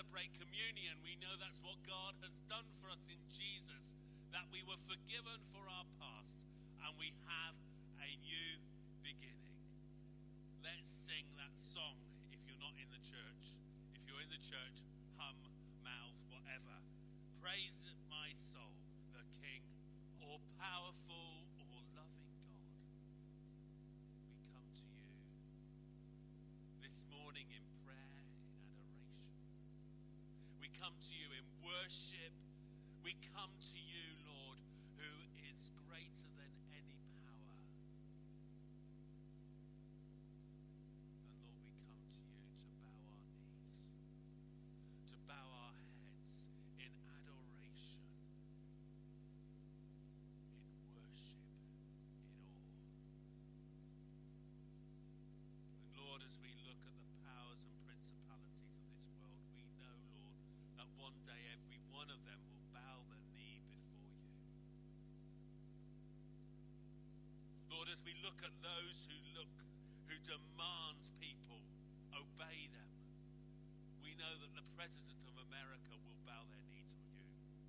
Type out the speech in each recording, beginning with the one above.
celebrate communion, we know that's what God has done for us in Jesus, that we were forgiven for our past and we have a new beginning. Let's sing that song if you're not in the church. If you're in the church, hum, mouth, whatever. Praise my soul, the King, all powerful, all loving God. We come to you this morning in prayer, in adoration. We come to you in worship. We come to you, Lord, who is greater than any power. And Lord, we come to you to bow our knees, to bow our heads in adoration, in worship, in awe. And Lord, as we look at the powers and principalities of this world, we know, Lord, that one day every one of them will bow the knee before you. Lord, as we look at those who demand people obey them, we know that the President of America will bow their knee to you.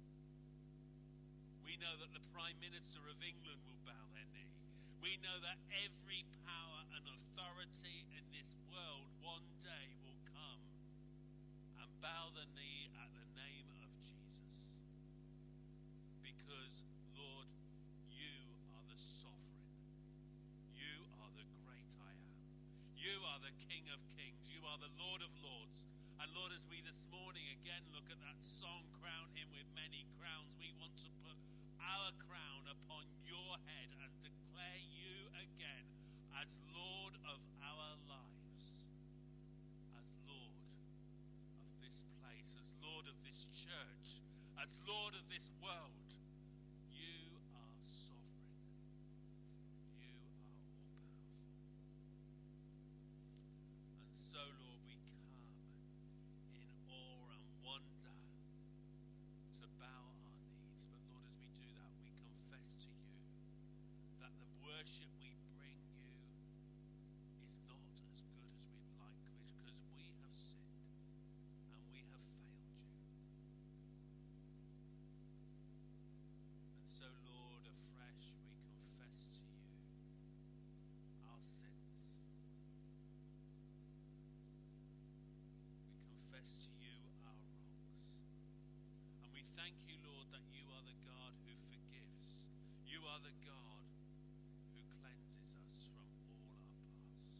We know that the Prime Minister of England will bow their knee. We know that every power and authority in this world one day will come and bow the knee at the name of Jesus. Because, Lord, you are the sovereign. You are the great I am. You are the King of Kings. You are the Lord of Lords. And Lord, as we this morning again look at that song, Crown Him with Many Crowns, we want to put our crown upon your head and declare you again as Lord of our lives, as Lord of this place, as Lord of this church, as Lord of this world. You are sovereign. You are all powerful. And so, Lord, we come in awe and wonder to bow our knees. But Lord, as we do that, we confess to you that the worship we bring you is not as good as we'd like, because we have sinned and we have failed you. And so, Lord, afresh we confess to you our sins. We confess to you our wrongs. And we thank you, Lord, that you are the God who forgives. You are the God who cleanses us from all our past.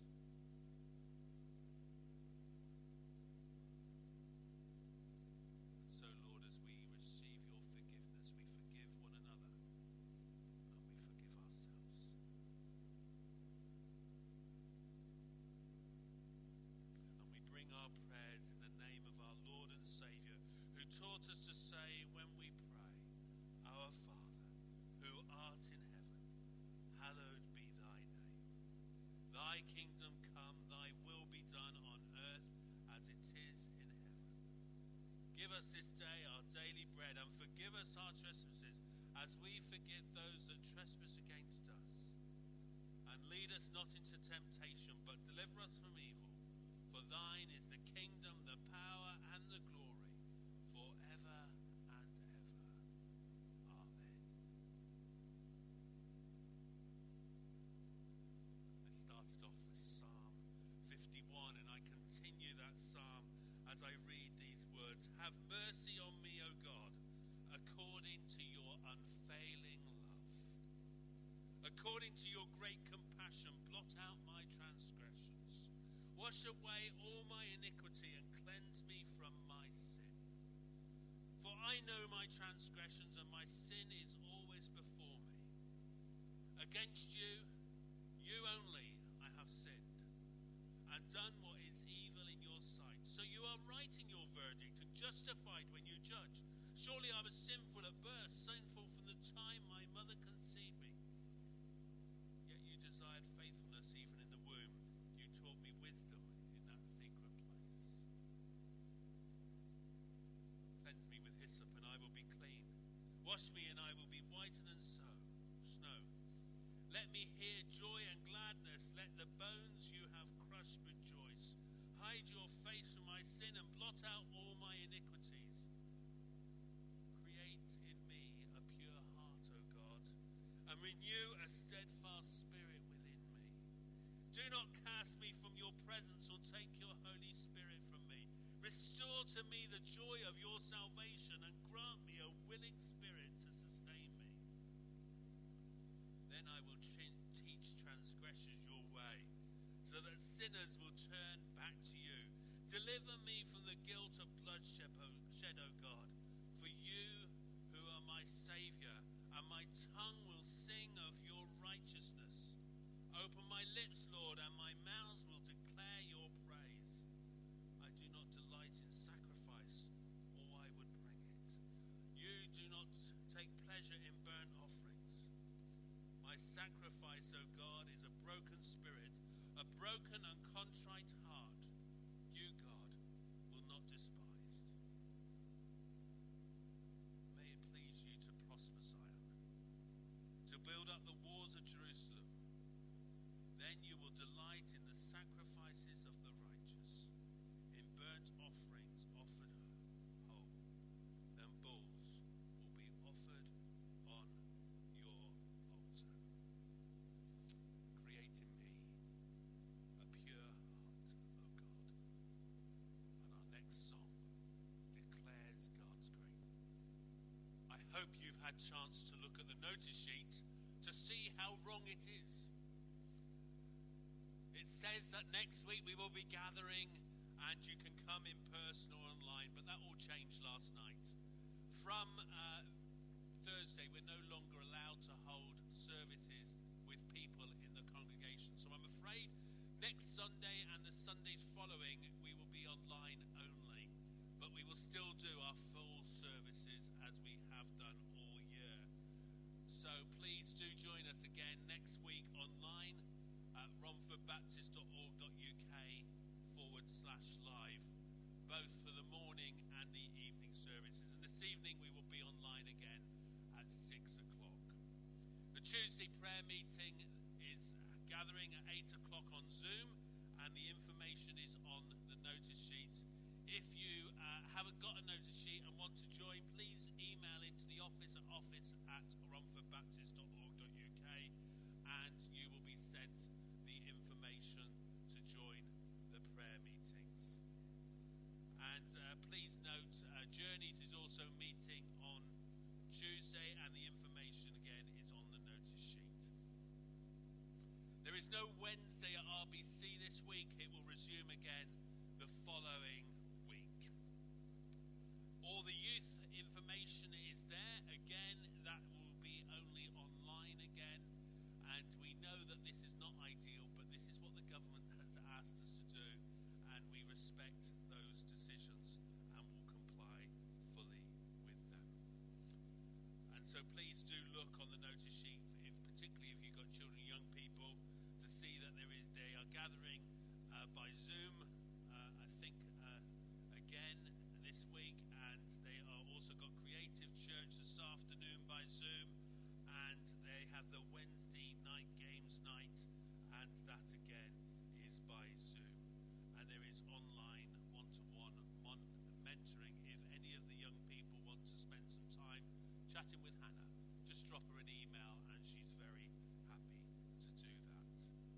And so, Lord, as we receive your forgiveness, we forgive one another and we forgive ourselves. And we bring our prayers in the name of our Lord and Saviour, who taught us to say when we pray, Our Father, who art in heaven, hallowed be thy name. Thy kingdom come, thy will be done on earth as it is in heaven. Give us this day our daily bread, and forgive us our trespasses as we forgive those that trespass against us. And lead us not into temptation, but deliver us from evil. For thine is the kingdom, the power, and the glory, forever and ever. Amen. I started off with Psalm 51, and I continue that psalm as I read these words. Have mercy on me, O God, according to your unfailing love. According to your great compassion, blot out my transgressions. Wash away all my iniquity and cleanse me from my sin. For I know my transgressions, and my sin is always before me. Against you, you only, I have sinned, and done what is evil in your sight. So you are right in your verdict, and justified when you judge. Surely I was sinful at birth, sinful from the time my mother conceived me. Yet you desired faithfulness even in the womb. You taught me wisdom in that secret place. Cleanse me with hyssop, and I will be clean. Wash me, and I will be whiter than snow. Let me hear joy and gladness. Let the bones you have crushed rejoice. Hide your face from my sin, and blot out all my iniquity. take your Holy Spirit from me. Restore to me the joy of your salvation and grant me a willing spirit to sustain me. Then I will teach transgressors your way, so that sinners will turn back to you. Deliver me from the guilt of bloodshed, O God, for you who are my Saviour, and my tongue will sing of your righteousness. Open my lips, Lord, and my mouth will declare your praise. I do not delight in sacrifice, or I would bring it. You do not take pleasure in burnt offerings. My sacrifice, O God, is a broken spirit, a broken and contrite heart. You, God, will not despise. May it please you to prosper Zion, to build up the walls of Jerusalem. Then you will delight in the sacrifices of the righteous, in burnt offerings offered whole. Then bulls will be offered on your altar. Create in me a pure heart, O God. And our next song declares God's great. I hope you've had chance to look at the notice sheet to see how wrong it is. It says that next week we will be gathering and you can come in person or online, but that all changed last night. From Thursday, we're no longer allowed to hold services with people in the congregation. So I'm afraid next Sunday and the Sundays following, we will be online only. But we will still do our full services as we have done all year. So please do join us again next week online at romfordbaptist.org.uk/live, both for the morning and the evening services. And this evening we will be online again at 6 o'clock. The Tuesday prayer meeting is gathering at 8 o'clock on Zoom, and the information is on the notice sheet. If you haven't got a notice sheet and want to join, please email into the office at romfordbaptist.org.uk, and you will be sent the information to join the prayer meetings. And please note, Journeys is also meeting on Tuesday, and the information again is on the notice sheet. There is no Wednesday at RBC this week. It will resume again the following week. All the youth information is there. Again, that will be only online again. And we know that this is not ideal, but this is what the government has asked us to do. And we respect those decisions and will comply fully with them. And so please do look on the notice sheet, particularly if you've got children, young people, to see that they are gathering by Zoom, I think, again this week. And they are also got Creative Church this afternoon by Zoom. And they have the Wednesday night games night, and that again is by Zoom. And there is online one-to-one mentoring. If any of the young people want to spend some time chatting with Hannah, just drop her an email and she's very happy to do that.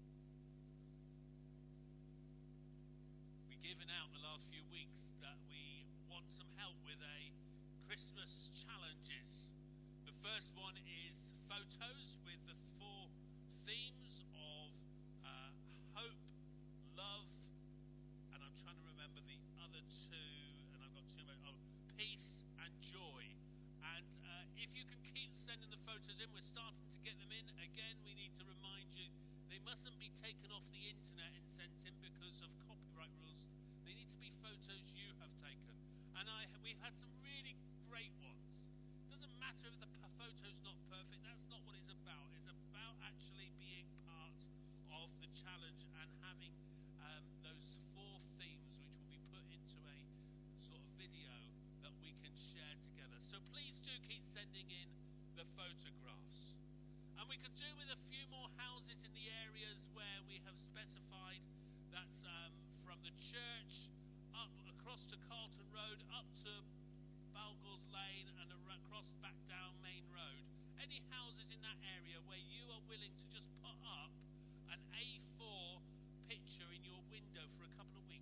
We've given out the last few weeks that we want some help with a Christmas challenges. The first one is photos with the 4 themes of hope, love, and I'm trying to remember the other 2, and I've got 2 more. Peace and joy. And if you can keep sending the photos in, we're starting to get them in. Again, we need to remind you, they mustn't be taken off the internet and sent in because of copyright rules. They need to be photos you have taken. And we've had some really great ones. Doesn't matter if the photo's not perfect. That's not what it's about. It's about actually being part of the challenge and having those 4 themes which will be put into a sort of video that we can share together. So please do keep sending in the photographs. And we could do with a few more houses in the areas where we have specified. That's from the church up across to Carlton Road, up to Balgall's Lane, and across back down Main Road. Any houses in that area where you are willing to just put up an A4 picture in your window for a couple of weeks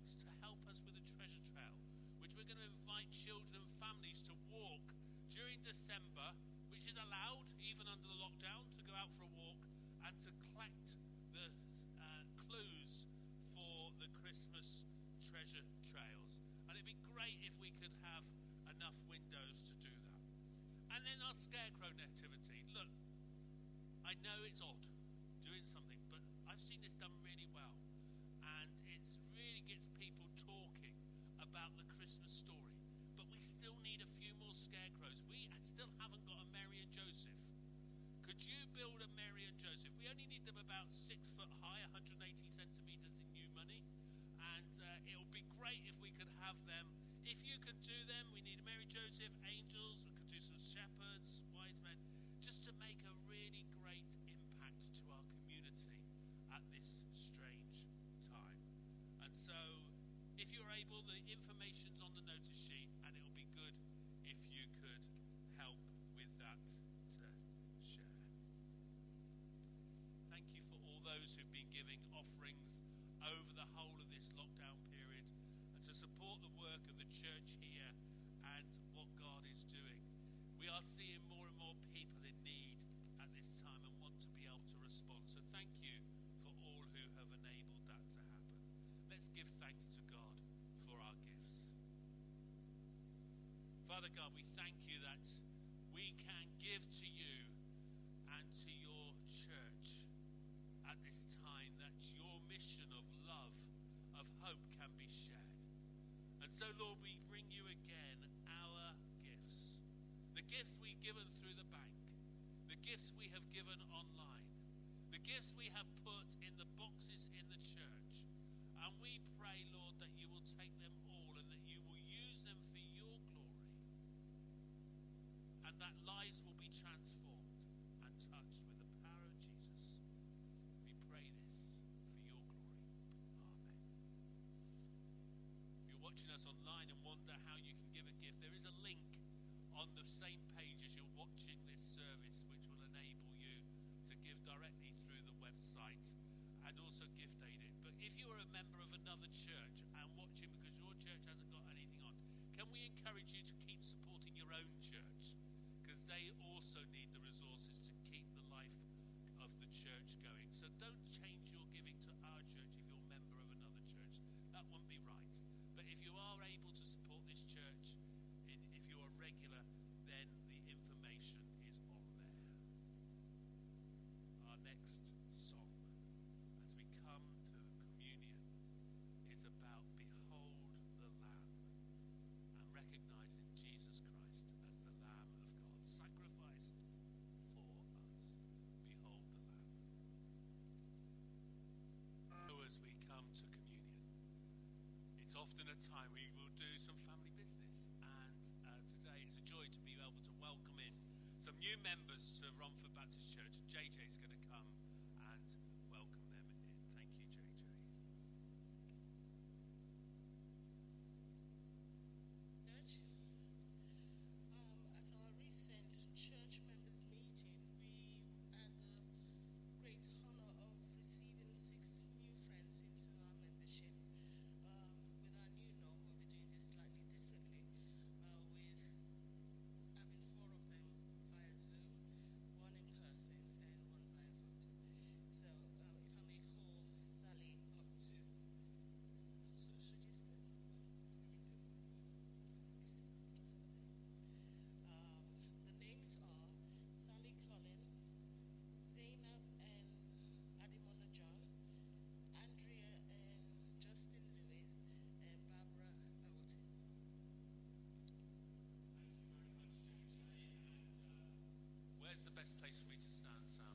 invite children and families to walk during December, which is allowed even under the lockdown, to go out for a walk and to collect the clues for the Christmas treasure trails. And it'd be great if we could have enough windows to do that. And then our scarecrow nativity. Look, I know it's odd doing something, but I've seen this done really well. And it really gets people talking about the Christmas story. But we still need a few more scarecrows. We still haven't got a Mary and Joseph. Could you build a Mary and Joseph? We only need them about 6 foot high, 180 centimetres in new money. And it would be great if we could have them. If you can do them, we need a Mary, Joseph, angels. We could do some shepherds, wise men, just to make a really great impact to our community at this strange time. And so, if you're able, the information's on the notice sheet, and it will be good if you could help with that to share. Thank you for all those who've been giving offerings over the whole of this lockdown period and to support the work of the church here and what God is doing. We are seeing more and more people in need at this time and want to be able to respond. So thank you for all who have enabled that to happen. Let's give thanks to God for our gifts. Father God, we thank you that we can give to you and to your church at this time, that your mission of love, of hope can be shared. And so, Lord, we bring you again our gifts. The gifts we've given through the bank. The gifts we have given online. The gifts we have put in the boxes in the church. And we pray, Lord, that you will take them all and that you will use them for your glory. And that lives will be transformed and touched with the power of Jesus. We pray this for your glory. Amen. If you're watching us online and wonder how you can give a gift, there is a link on the same page as you're watching this service, which will enable you to give directly through the website and also gift aid it. But if you are a member of another church and watching because your church hasn't got anything on, can we encourage you to keep supporting your own church? Because they also need the resources to keep the life of the church going. So don't change your giving to our church if you're a member of another church. That wouldn't be right. But if you are able to support this church, if you're a regular, then the information is on there. Our next song, as we come to communion, is about Behold the Lamb, and recognizing Jesus Christ as the Lamb of God, sacrificed for us. Behold the Lamb. So as we come to communion, it's often a time we will do some family business, and today it's a joy to be able to welcome in some new members to Romford Baptist Church. JJ's going to come and welcome them in. Thank you, JJ. Church. At our recent church members meeting, we had the great honor of receiving 6 new friends into our membership. With our new norm, we'll be doing this slightly differently, with having 4 of them via Zoom, 1 in person, and 1 via photo. So, if I may call Sally up to social distance, 2 meters away. The names are Sally Collins, Zainab and Ademola John, Andrea and Justin Lewis, and Barbara Awotin. Where's the best place for me to stand, Sam?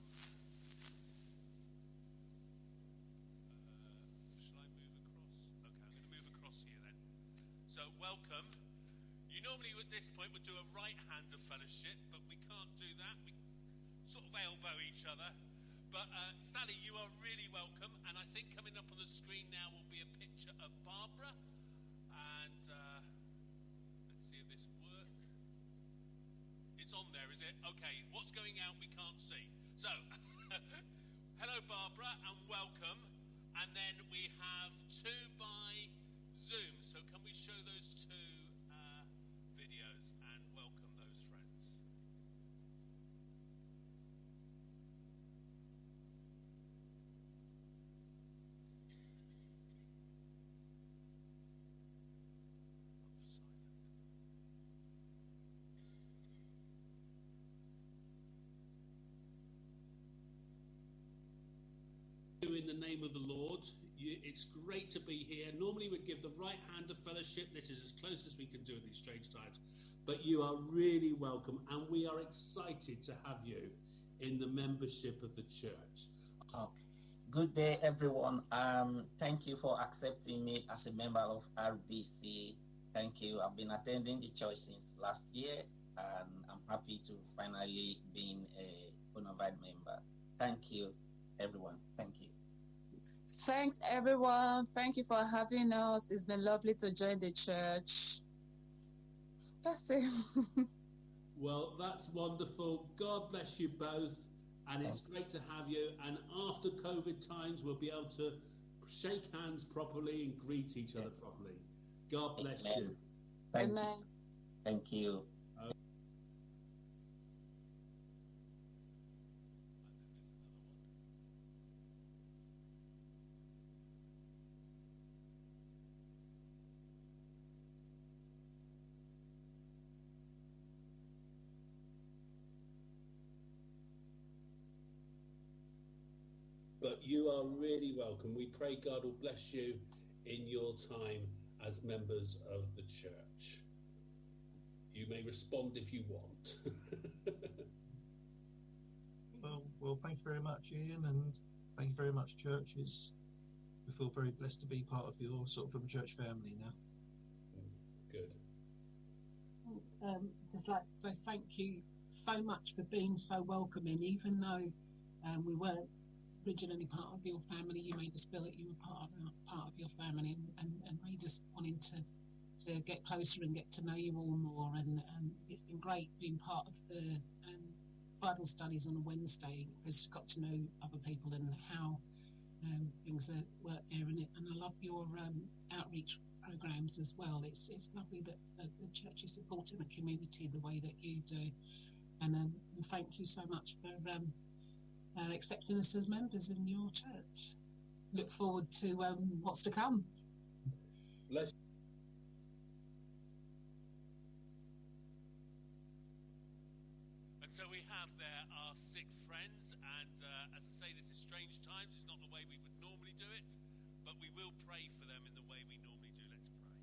Shall I move across? Okay, I'm going to move across here then. So, welcome. You normally at this point would do a right hand of fellowship, but we can't do that. We sort of elbow each other. But Sally, you are really welcome. And I think coming up on the screen now will be a picture of Barbara. And let's see if this works. It's on there, is it? Okay, what's going out we can't see. So, hello Barbara and welcome. And then we have 2 by Zoom. So can we show those 2 in the name of the Lord. It's great to be here. Normally we give the right hand of fellowship. This is as close as we can do in these strange times. But you are really welcome, and we are excited to have you in the membership of the church. Good day, everyone. Thank you for accepting me as a member of RBC. Thank you. I've been attending the church since last year, and I'm happy to finally being a bona fide member. Thank you, everyone. Thank you. Thanks, everyone. Thank you for having us. It's been lovely to join the church. That's it. Well, that's wonderful. God bless you both. And it's great to have you. And after COVID times, we'll be able to shake hands properly and greet each other properly. God bless you. Thank you. Thank you. But you are really welcome. We pray God will bless you in your time as members of the church. You may respond if you want. Well, thank you very much, Ian, and thank you very much, church. We feel very blessed to be part of your sort of church family now. Good. Just like to say thank you so much for being so welcoming, even though we weren't originally part of your family. You made us feel that you were part of your family, and made us wanting to get closer and get to know you all more. And it's been great being part of the Bible studies on a Wednesday, because you got to know other people and how things work there. And I love your outreach programs as well. It's lovely that the church is supporting the community the way that you do. And thank you so much for accepting us as members in your church. Look forward to what's to come. Bless. And so we have there our 6 friends, and as I say, this is strange times. It's not the way we would normally do it, but we will pray for them in the way we normally do. Let's pray.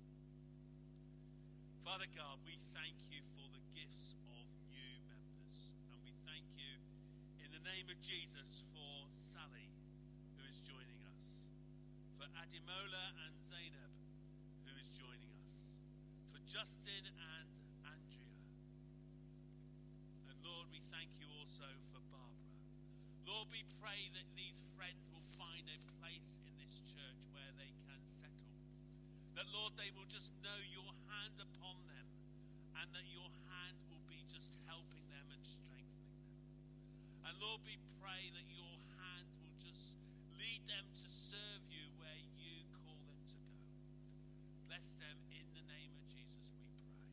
Father God, we thank you for the gifts of new members, and we thank you in the name of Jesus for Sally, who is joining us, for Adimola and Zainab, who is joining us, for Justin and Andrea. And Lord, we thank you also for Barbara. Lord, we pray that these friends will find a place in this church where they can settle. That, Lord, they will just know your hand upon them, and that your hand will be just helping them and strengthening them. And Lord, we pray that your hand will just lead them to serve you where you call them to go. Bless them in the name of Jesus, we pray.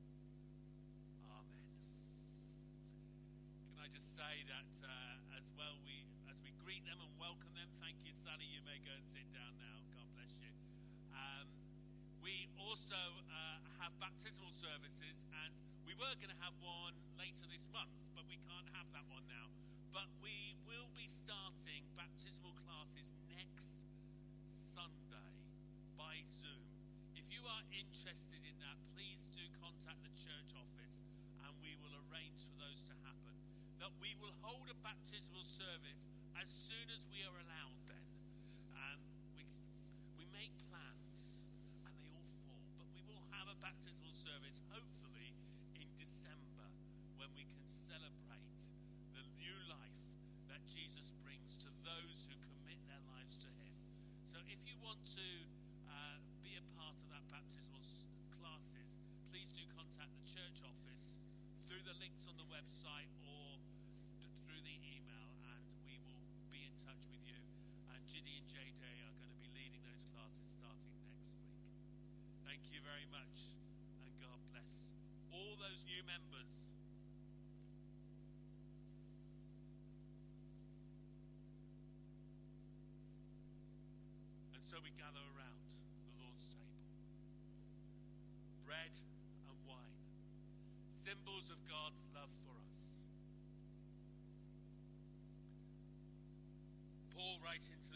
Amen. Can I just say that as well, as we greet them and welcome them, thank you, Sally. You may go and sit down now. God bless you. We also have baptismal services, and we were going to have one later this month, but we can't have that one now. But we will be starting baptismal classes next Sunday by Zoom. If you are interested in that, please do contact the church office, and we will arrange for those to happen. That we will hold a baptismal service as soon as we are allowed then. We make plans, and they all fall, but we will have a baptismal service hopefully in December, when we can celebrate the new life that Jesus brings to those who commit their lives to him. So if you want to be a part of that baptismal classes, please do contact the church office through the links on the website or through the email, and we will be in touch with you. And Giddy and JD are going to be leading those classes starting next week. Thank you very much, and God bless all those new members. And so we gather around the Lord's table. Bread and wine, symbols of God's love for us. Paul, writing to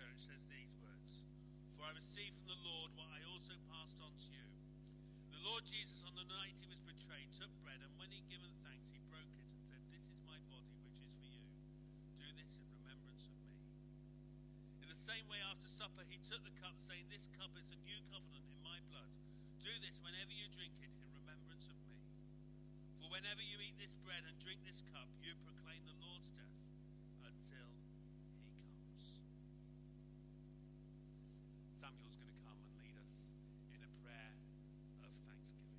church says these words, "For I received from the Lord what I also passed on to you. The Lord Jesus, on the night he was betrayed, took bread, and when he'd given thanks, he broke it and said, 'This is my body, which is for you. Do this in remembrance of me.' In the same way, after supper, he took the cup, saying, 'This cup is the new covenant in my blood. Do this whenever you drink it in remembrance of me. For whenever you eat this bread and drink this cup, you proclaim the Lord's death until he comes.'" Samuel's going to come and lead us in a prayer of thanksgiving.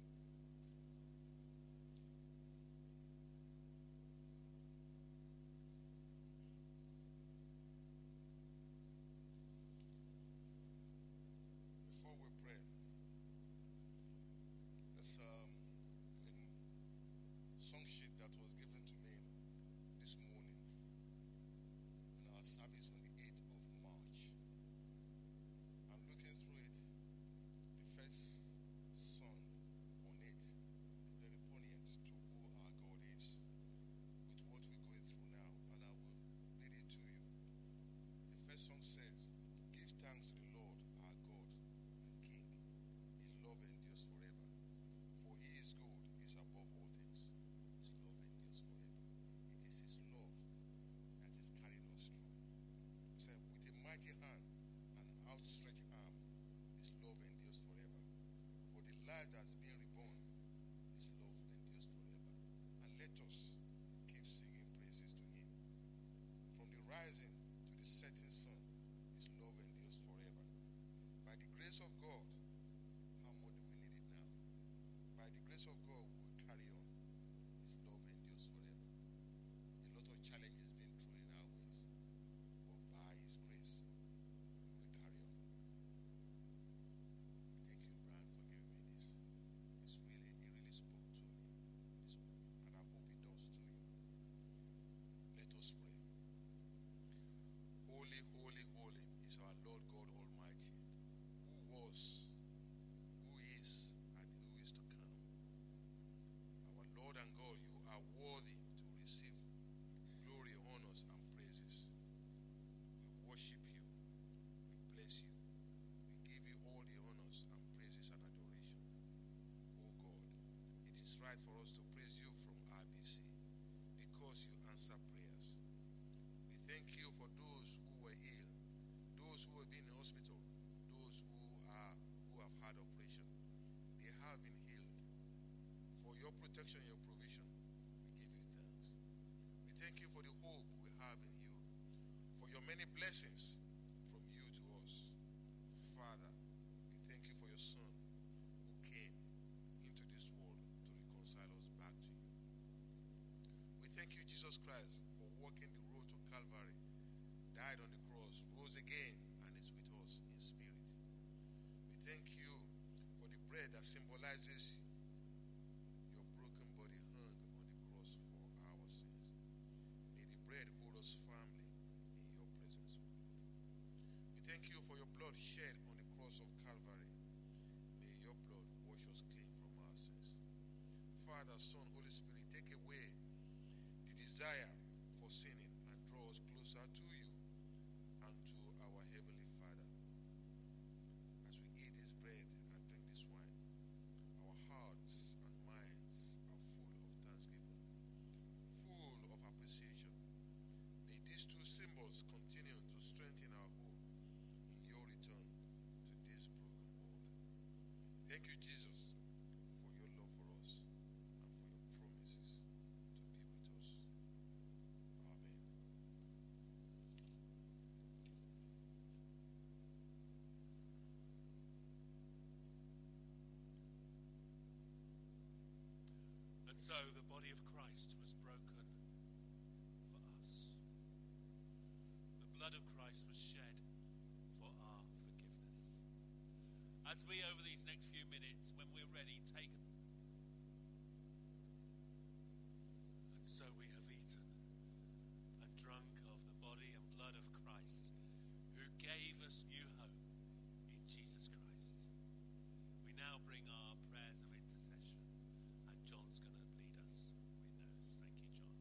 Before we pray, there's a song sheet that was given to me this morning in our service on the 8th of March. I'm looking through it. The first song on it is very poignant to who our God is with what we're going through now, and I will read it to you. The first song says, "Give thanks to the Lord our God and King. His love endures forever. For he is good, he is above all things. His love endures forever." It is his love that is carrying us through. It said, "With a mighty hand and outstretched arm, his love endures forever. For the life that's been reborn, his love endures forever." And let us keep singing praises to him. From the rising to the setting sun, his love endures forever. By the grace of God, how more do we need it now? By the grace of God, we will carry on. His love endures forever. A lot of challenges being thrown in our ways, but by his grace, we will carry on. Thank you, Brian, for giving me this. It really spoke to me this morning, and I hope it does to you. Let us pray. Holy, holy, holy is our Lord God Almighty, who was, who is, and who is to come. Our Lord and God, you are worthy to receive glory, honors, and praises. We worship you. We bless you. We give you all the honors and praises and adoration. Oh God, it is right for us to praise you from RBC because you answer prayers. We thank you for those who were ill, those who have been in hospital, those who have had operation. They have been healed. For your protection, your provision, we give you thanks. We thank you for the hope we have in you, for your many blessings from you to us. Father, we thank you for your Son who came into this world to reconcile us back to you. We thank you, Jesus Christ, for walking the road to Calvary, died on the cross, rose again, and is with us in spirit. We thank you for the bread that symbolizes your broken body hung on the cross for our sins. May the bread hold us firmly in your presence, O Lord. We thank you for your blood shed on the cross of Calvary. May your blood wash us clean from our sins. Father, Son, Holy Spirit, take away the desire for sinning and draw us closer to you and to our Heavenly Father. As we eat this bread and drink this wine, our hearts and minds are full of thanksgiving, full of appreciation. May these two symbols continue to strengthen our hope in your return to this broken world. Thank you, Jesus, for your love for us and for your promises to be with us. Amen. And so the body of Christ was broken for us. The blood of Christ was shed for our forgiveness. As we, over these next few minutes, when we're ready, take. And so we have eaten and drunk of the body and blood of Christ, who gave us new hope in Jesus Christ. We now bring our prayers of intercession, and John's going to lead us in those. Thank you, John.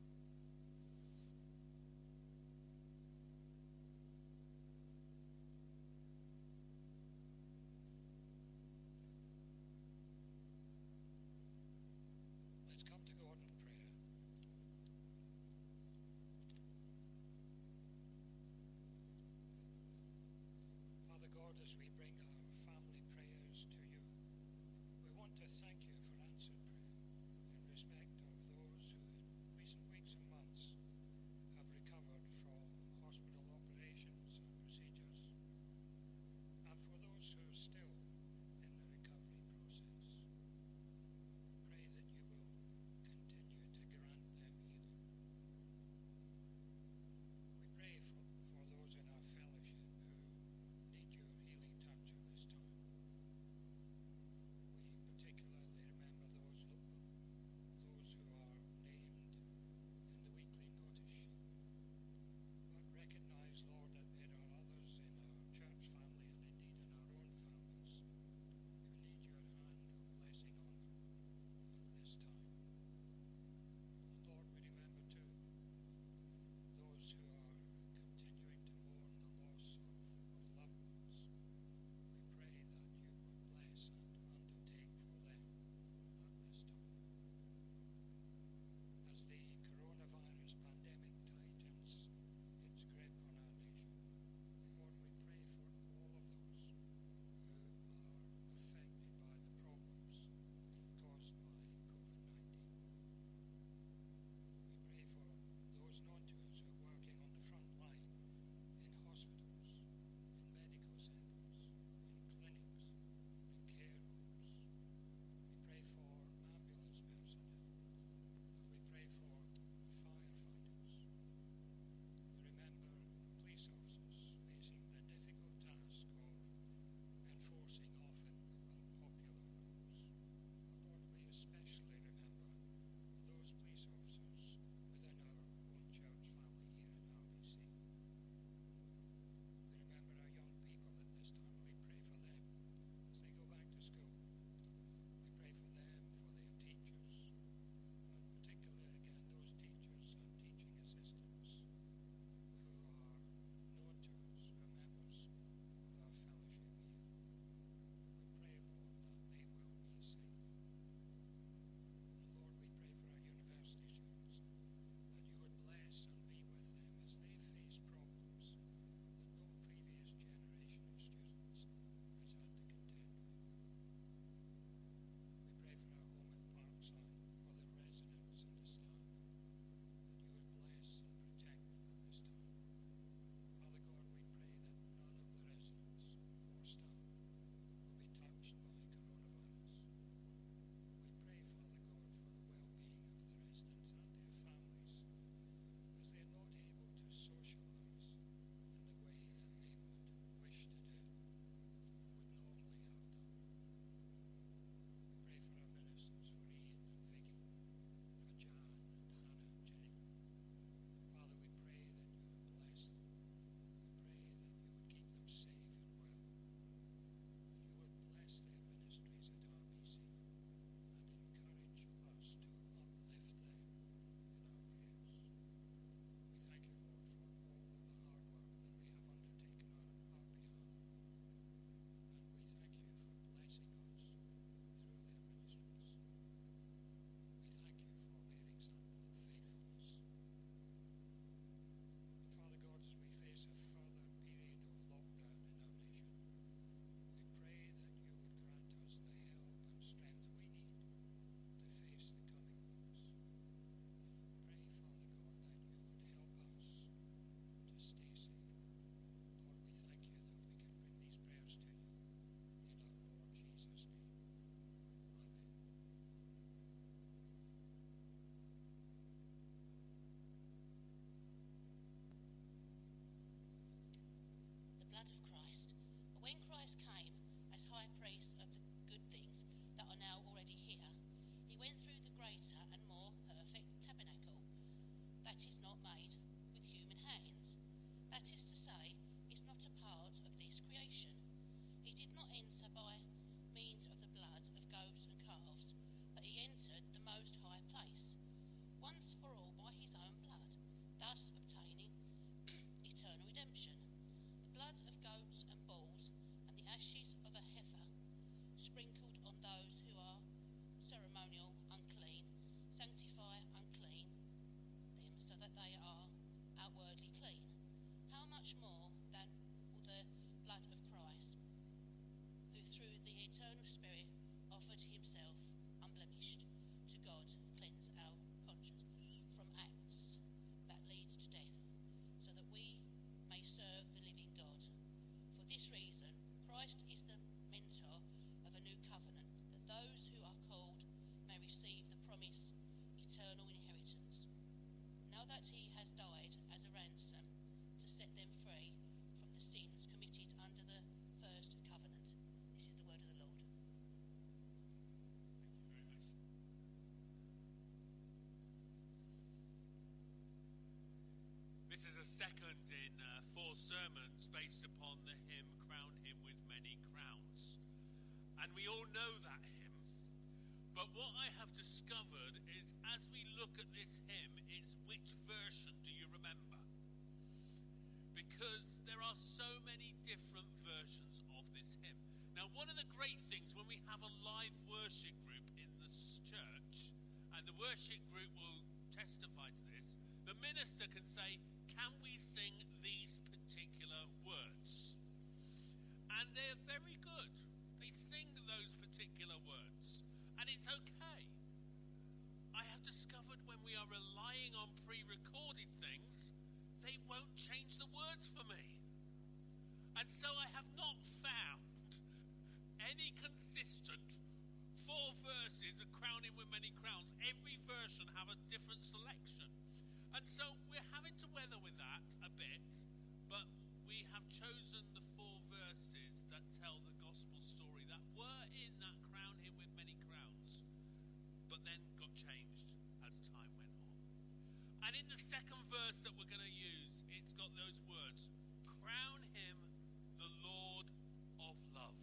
4 sermons based upon the hymn Crown Him with Many Crowns. And we all know that hymn. But what I have discovered is as we look at this hymn, it's which version do you remember? Because there are so many different versions of this hymn. Now, one of the great things when we have a live worship group in this church, and the worship group will testify to this, the minister can say, can we sing these particular words? And they're very good. They sing those particular words. And it's okay. I have discovered when we are relying on pre-recorded things, they won't change the words for me. And so I have not found any consistent 4 verses of Crown Him with Many Crowns. Every version have a different selection. And so we're having to weather with that a bit, but we have chosen the 4 verses that tell the gospel story that were in that Crown Him with Many Crowns, but then got changed as time went on. And in the second verse that we're going to use, it's got those words, crown him the Lord of love.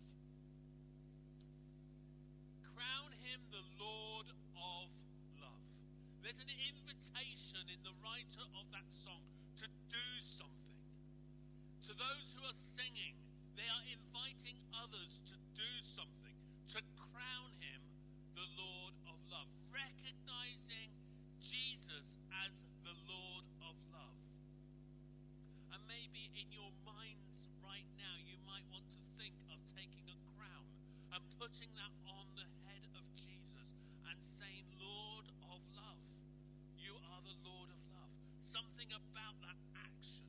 Crown him the Lord of love. There's an invitation in the writer of that song to do something. To those who are singing, they are inviting others to do something, to crown him the Lord of love, recognizing Jesus as the Lord of love. And maybe in your minds right now, you might want to think of taking a crown and putting that on the head of Jesus and saying, Lord of love, you are the Lord of love. Something about that action.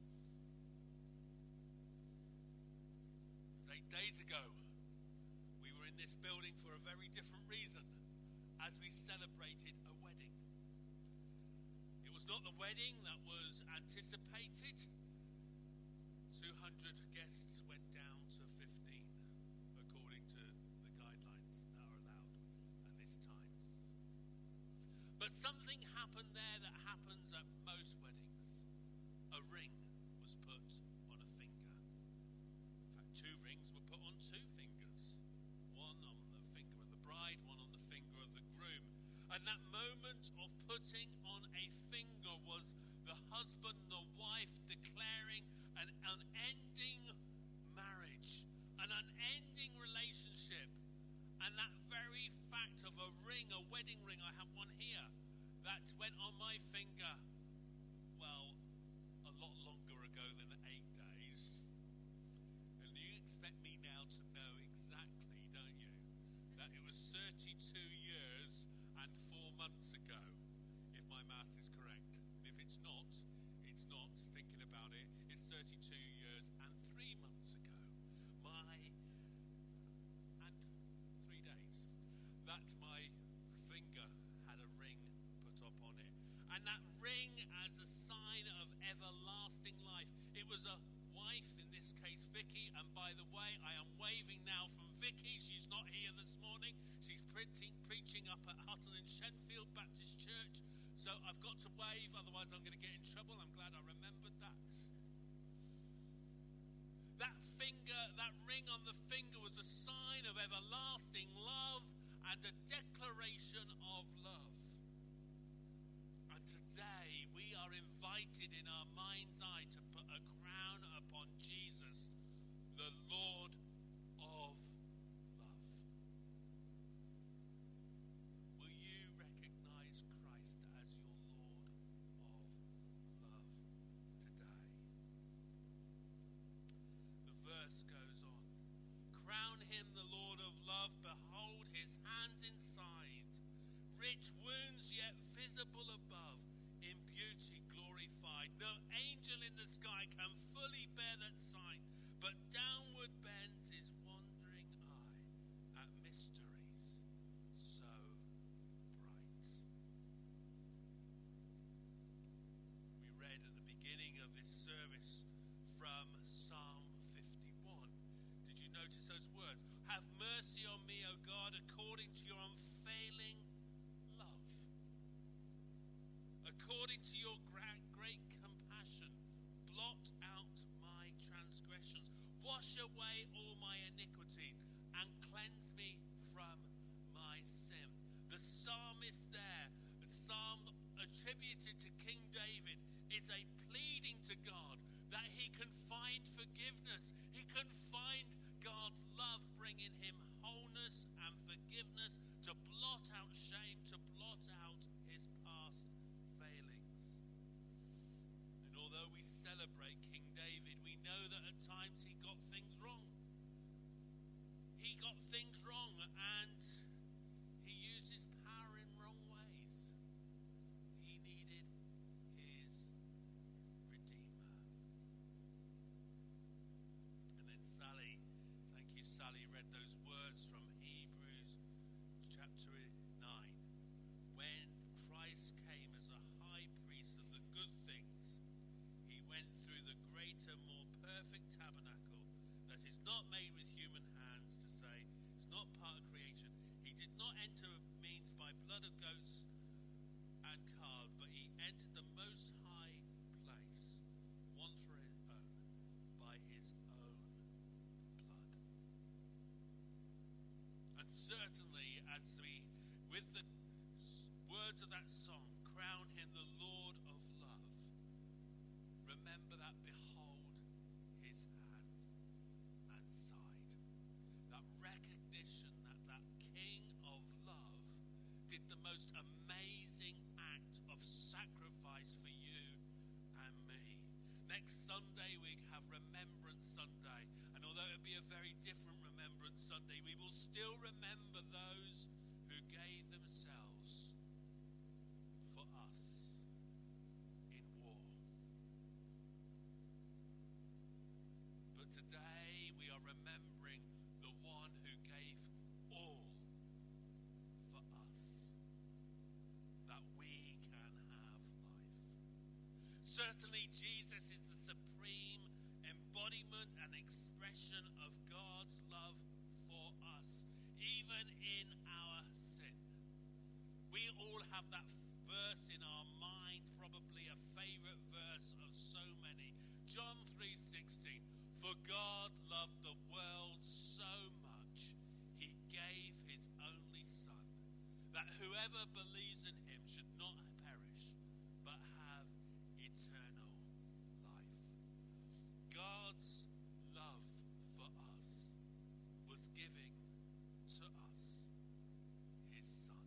8 days ago, we were in this building for a very different reason as we celebrated a wedding. It was not the wedding that was anticipated. 200 guests went down to 15, according to the guidelines that are allowed at this time. But something happened there that happens at most weddings. A ring was put on a finger. In fact, 2 rings were put on 2 fingers. One on the finger of the bride, one on the finger of the groom. And that moment of putting on a finger was the husband and the wife declaring an unending marriage, an unending relationship. And that very fact of a ring, a wedding ring, I have one here, that went on my finger, well, a lot longer ago than 8 days. And you expect me now to know exactly, don't you, that it was 32 years and 4 months ago, if my maths is correct. If it's not, it's not. Thinking about it, it's 32 years and 3 months ago. And 3 days. That my finger had a ring put up on it. And that ring as a sign of everlasting life. It was a wife, in this case Vicky, and by the way, I am waving now from Vicky. She's not here this morning. She's preaching up at Hutton and Shenfield Baptist Church. So I've got to wave, otherwise I'm going to get in trouble. I'm glad I remembered that. That finger, that ring on the finger was a sign of everlasting love and a declaration of love. And today we are invited in our mind's eye to put a crown upon Jesus, the Lord of love. Will you recognize Christ as your Lord of love today? The verse goes on. Crown him the Lord of love, behold his hands inside, rich wounds yet visible above, in beauty glorified. No angel in the sky can fully bear that sight, but downward bends his wandering eye at mysteries so bright. We read at the beginning of this service from Psalm 51. Did you notice those words? Have mercy on me, O God, according to your unfailing love. According to your great compassion, blot out my offering in him wholeness and forgiveness to blot out shame, to blot out his past failings. And although we celebrate King David, we know that at times he got things wrong. He got things wrong and he used his power in wrong ways. He needed his Redeemer. And then Sally, thank you Sally, read those words from Hebrews chapter 9. When Christ came as a high priest of the good things, he went through the greater, more perfect tabernacle that is not made with human hands, to say, it's not part of creation. He did not enter means by blood of goats and calves, but he entered the most high place, one for his own, by his own blood. And certainly, as we, with the words of that song, crown him the Lord of love, remember that behold his hand and side. That recognition that that King of love did the most amazing act of sacrifice for you and me. Next Sunday we have Remembrance Sunday, and although it will be a very different Remembrance Sunday, we will still remember those who gave themselves for us in war. But today we are remembering the one who gave all for us, that we can have life. Certainly Jesus is the supreme embodiment and expression of God's love for us, even in our sin. We all have that verse in our mind, probably a favorite verse of so many. John 3:16, for God loved the world so much, he gave his only Son, that whoever believes in him should not perish, but have eternal life. God's love for us was giving to us his Son.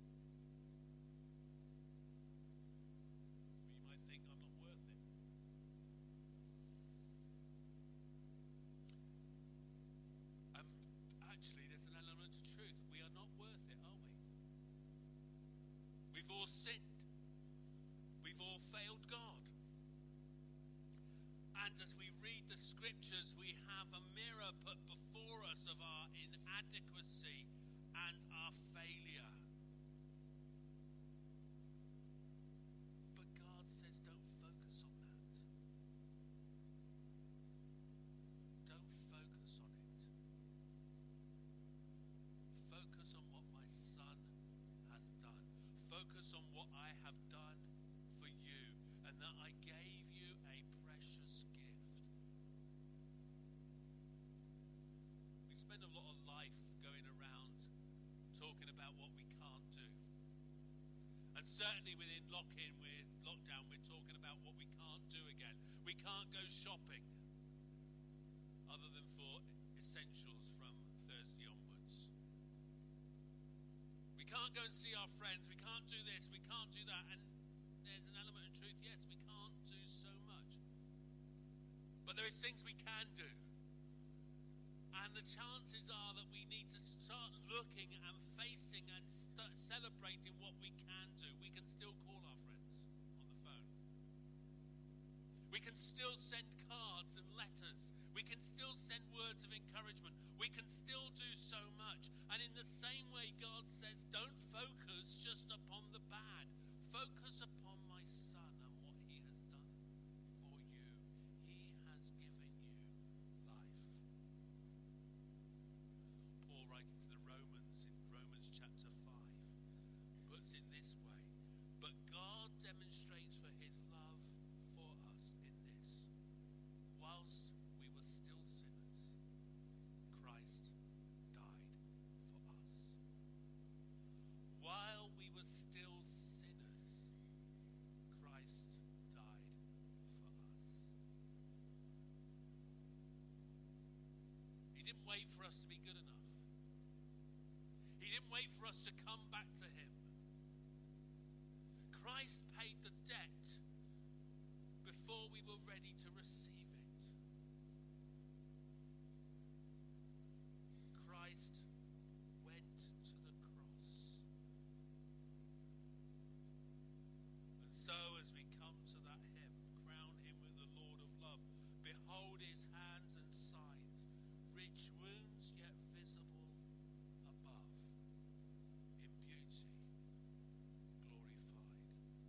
You might think I'm not worth it. Actually, there's an element of truth. We are not worth it, are we? We've all sinned. We've all failed God. And as we read the scriptures, we have a mirror put before us of our inadequacy and our failure. But God says, don't focus on that. Don't focus on it. Focus on what my Son has done. Focus on what I have done for you, and that I gave you a precious gift. We spend a lot of life going around talking about what we can't do. And certainly within lockdown, we're talking about what we can't do again. We can't go shopping other than for essentials from Thursday onwards. We can't go and see our friends. We can't do this. We can't do that. And there's an element of truth. Yes, we can't do so much. But there is things we can do. And the chances are that we need to start looking and facing and celebrating what we can do. We can still call our friends on the phone. We can still send cards and letters. We can still send words of encouragement. We can still do so much. And in the same way, God says, don't focus just upon the bad. Focus upon my Son and what he has done for you. He has given you life. Paul, writing to the Romans in Romans chapter 5, puts it this way: but God demonstrates for his love for us in this: whilst we were still sinners, Christ died for us. While we were still sinners, Christ died for us. He didn't wait for us to be good enough. wait for us to come back to him. Christ paid the debt before we were ready to receive it. Christ went to the cross. And so as we come to that hymn, crown him with the Lord of love, behold his hands and sides, rich wounds yet visible above, in beauty glorified.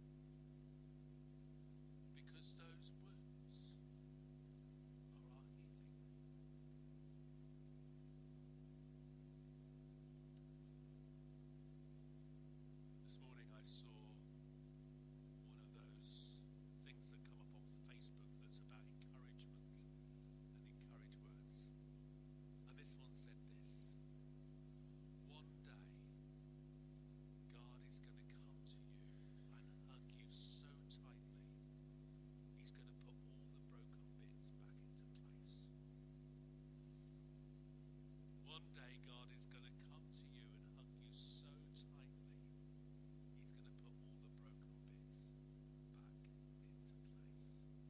Because those wounds are our healing. This morning I saw one of those things that come up on Facebook that's about encouragement and encourage words. And this one said this: one day God is going to come to you and hug you so tightly, he's going to put all the broken bits back into place. One day God is going to come to you and hug you so tightly, he's going to put all the broken bits back into place.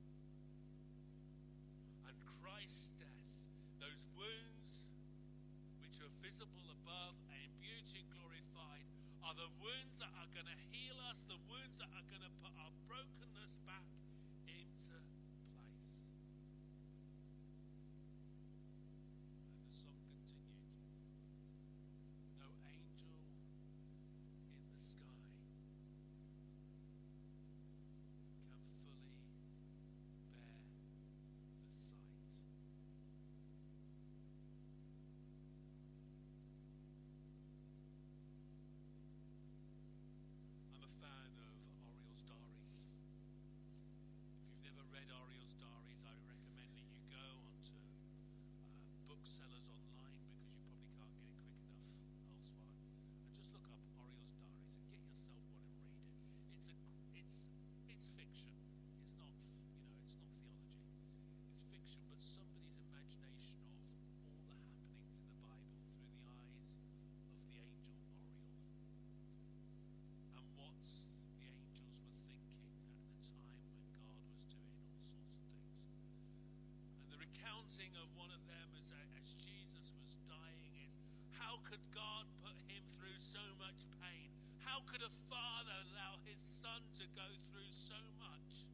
And Christ's death, those wounds which are visible above and in beauty glorified, are the wounds that are going to heal us, the wounds that are going to put our brokenness back into place. And the song continued. No angel in the sky can fully bear the sight. I'm a fan of Oriel's Diaries. If you've never read Oriel's Diaries, I recommend that you go onto booksellers online, because you probably can't get it quick enough elsewhere, and just look up Oriel's Diaries and get yourself one and read it. It's fiction. It's not it's not theology. It's fiction, but somebody's imagination of all the happenings in the Bible through the eyes of the angel Oriel, and what the angels were thinking at the time when God was doing all sorts of things. And the recounting of one of them as Jesus was dying is, how could God put him through so much pain? How could a father allow his son to go through so much?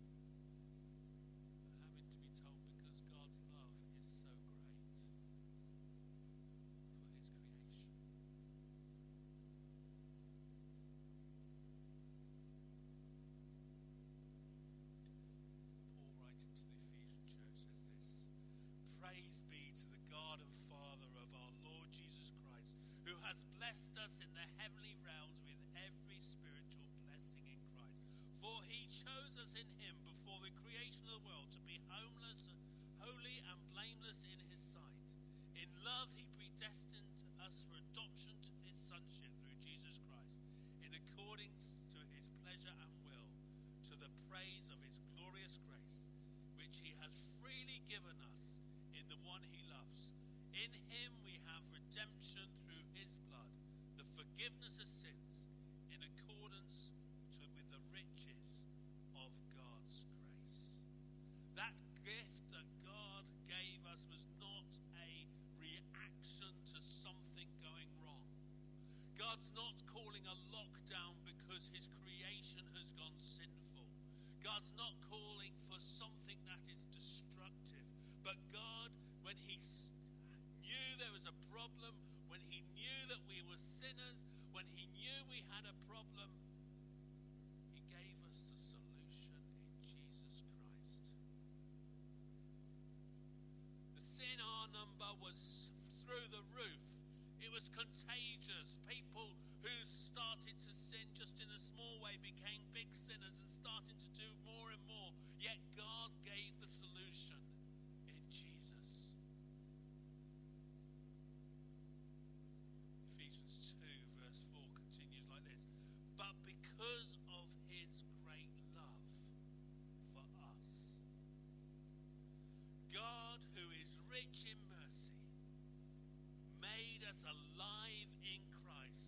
And having to be told, because God's love is so great for his creation. Paul, writing to the Ephesian church, says this: praise be to the God and Father of our Lord Jesus Christ, who has blessed us in the heavenly realms with every spiritual blessing in Christ. For he chose us in him before the creation of the world to be holy and blameless in his sight. In love he predestined us for adoption to his sonship through Jesus Christ, in accordance to his pleasure and will, to the praise of his glorious grace, which he has freely given us in the one he loves. In him we have redemption through his blood, the forgiveness of sins, in accordance with the riches of God's grace. That gift that God gave us was not a reaction to something going wrong. God's not calling a lockdown because his creation has gone sinful. God's not calling for something that is destructive. But God, when he knew there was a problem, when he knew that we were sinners, when he knew we had a problem, he gave us the solution in Jesus Christ. The sin R number was through the roof. It was contagious. People who started to sin just in a small way became big sinners and started to do more and more. Yet God gave the solution in Jesus. Ephesians 2 verse 4 continues like this: but because of his great love for us, God, who is rich in mercy, made us alive in Christ,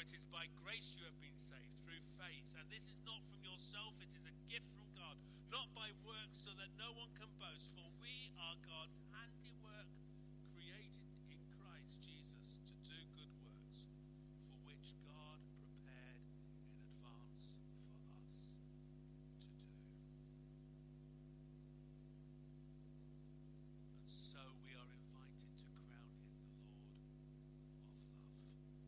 For it is by grace you have been saved, through faith. And this is not from yourself, it is a gift from God, not by works, so that no one can boast. For we are God's handiwork, created in Christ Jesus to do good works, for which God prepared in advance for us to do. And so we are invited to crown him the Lord of love.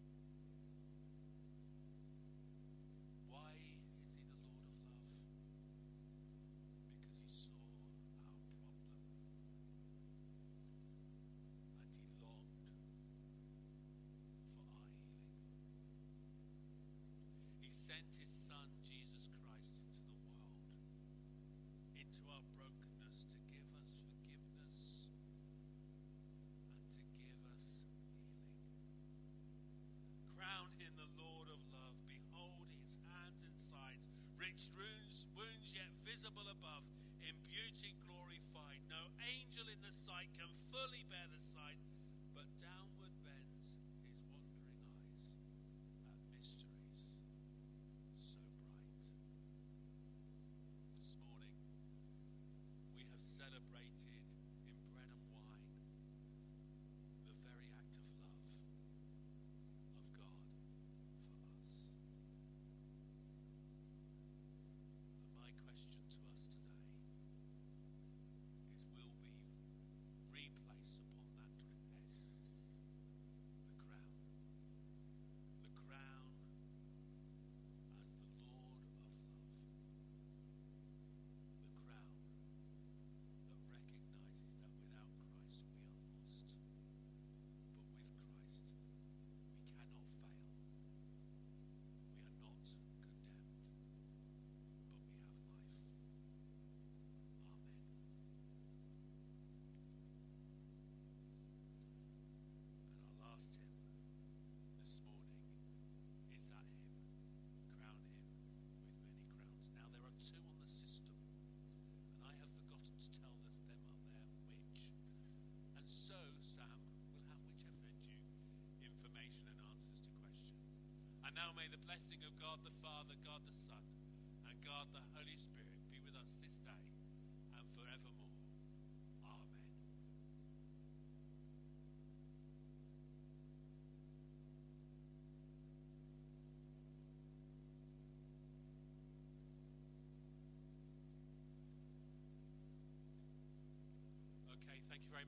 Why is he the Lord of love? Because he saw our problem and he longed for our healing. He sent his son Jesus Christ into the world, into our brokenness, to give us forgiveness and to give us healing. Crown him the Lord of love. Behold his hands and sides, rich wounds yet visible above, in beauty glorified. No angel in the sight can fully bear the sight, but downward bends his wandering eyes at mysteries so bright. This morning we have celebrated in bread and wine the very act of love of God for us. And my question to us today is, will we replace upon that head the crown as the Lord of love, the crown that recognizes that without Christ we are lost, but with Christ we cannot fail. We are not condemned, but we have life. Amen. And our last hymn this morning is that hymn, Crown Him with Many Crowns. Now there are two on the system, and I have forgotten to tell them up there which. And so, Sam, we'll have whichever send you information and answers to questions. And now may the blessing of God the Father, God the Son, and God the Holy Spirit be with us this day and forevermore. Amen. Okay, thank you very much.